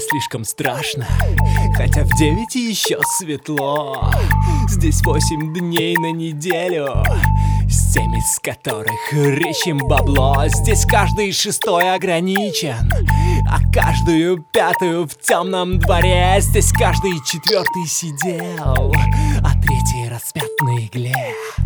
слишком страшно, хотя в 9 еще светло. Здесь 8 дней на неделю, 7 из которых речим бабло. Здесь каждый 6-й ограничен, а каждую 5-ю в темном дворе. Здесь каждый 4-й сидел, а 3-й распят на игле.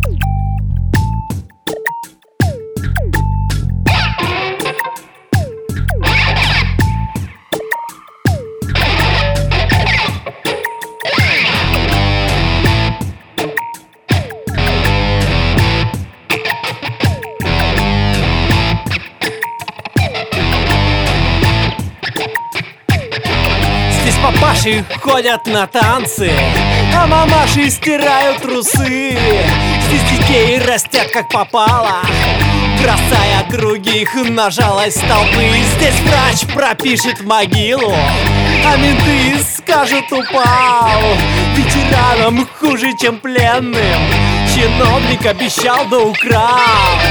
Папаши ходят на танцы, а мамаши стирают трусы. Здесь детей растят как попало, бросая других на жалость толпы. Здесь врач пропишет могилу, а менты скажут упал. Ветеранам хуже, чем пленным, чиновник обещал да украл.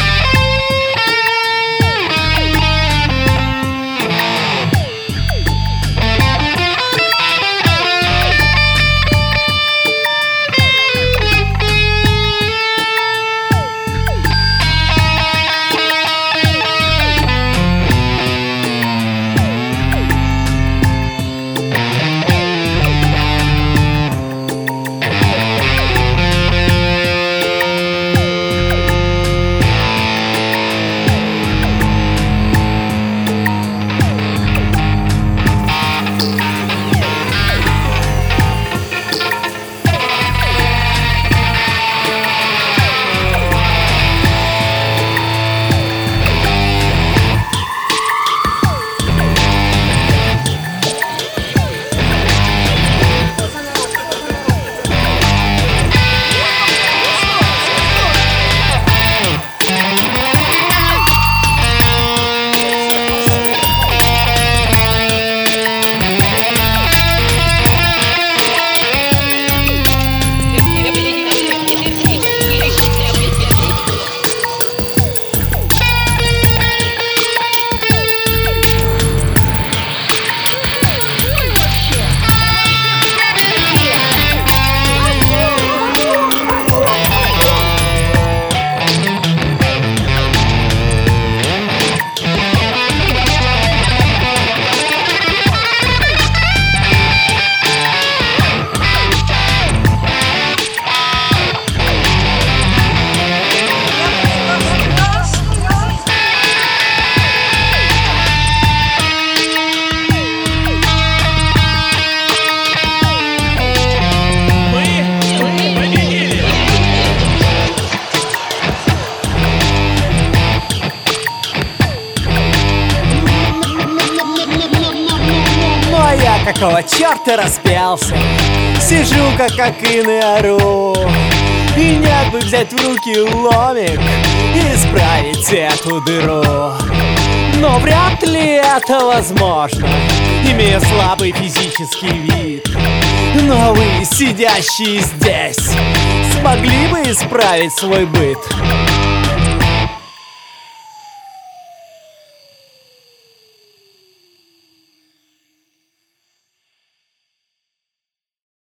Какого черта распялся? Сижу как окын и ору. И нет бы взять в руки ломик и исправить эту дыру. Но вряд ли это возможно, имея слабый физический вид. Но вы, сидящие здесь, смогли бы исправить свой быт?